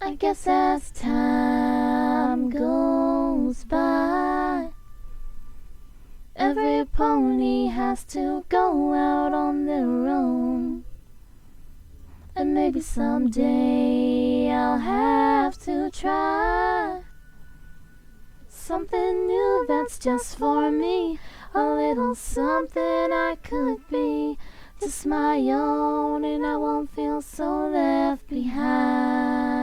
I guess as time goes by, every pony has to go out on their own. And maybe someday I'll have to try something new that's just for me. A little something I could be, just my own, and I won't feel so left behind.